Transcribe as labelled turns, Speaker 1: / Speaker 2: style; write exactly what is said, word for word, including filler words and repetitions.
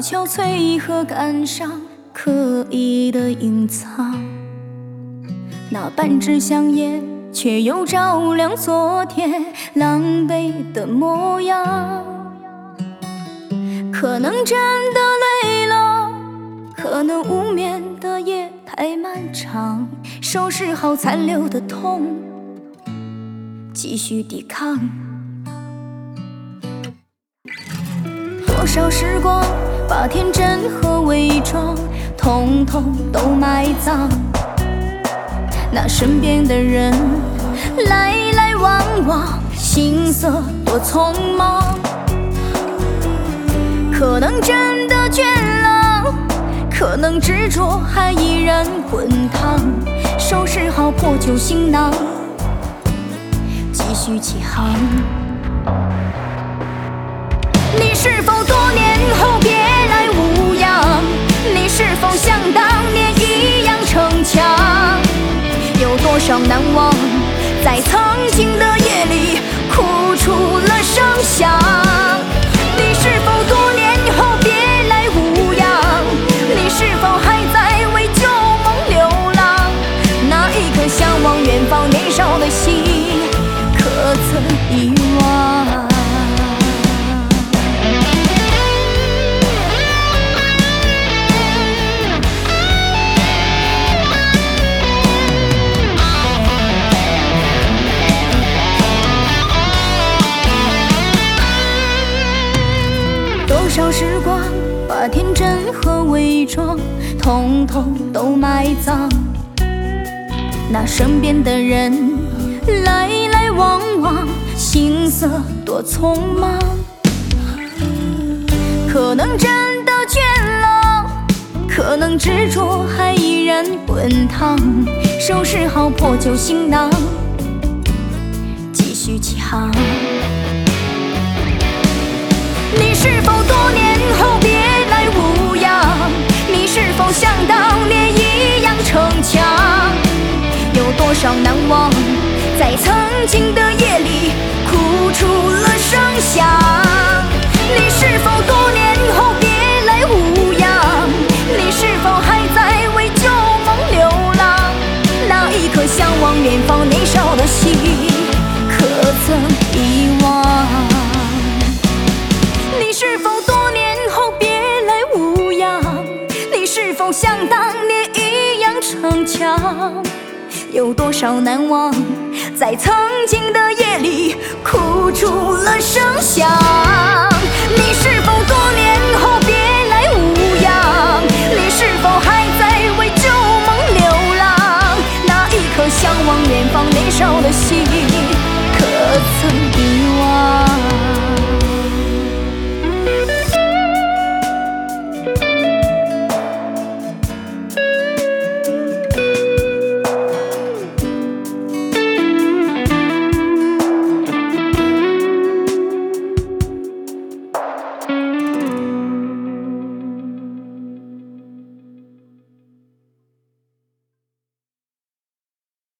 Speaker 1: 憔悴和感伤刻意的隐藏，那半支香烟却又照亮昨天狼狈的模样。可能真的累了，可能无眠的夜太漫长，收拾好残留的痛，继续抵抗。多少时光把天真和伪装统统都埋葬，那身边的人来来往往，行色多匆忙。可能真的倦了，可能执着还依然滚烫，收拾好破旧行囊，继续起航。你是否多年后别来无恙？你是否像当年一样逞强？有多少难忘，在曾经的夜里哭出了声响？你是否多年后别来无恙？你是否还在为旧梦流浪？那一颗向往远方年少的心，可曾遗忘？多少时光把天真和伪装统统都埋葬，那身边的人来来往往，行色多匆忙。可能真的倦了，可能执着还依然滚烫，收拾好破旧行囊，继续起航。你是否多年后别来无恙？你是否像当年一样逞强？有多少难忘，在曾经的夜里哭出了声响？你是否多年后别来无恙？你是否还在为旧梦流浪？那一颗向往远方年少的心，可曾遗忘？你是否多年后别来无恙？你是否像当年一样逞强？有多少难忘，在曾经的夜里哭出了声响？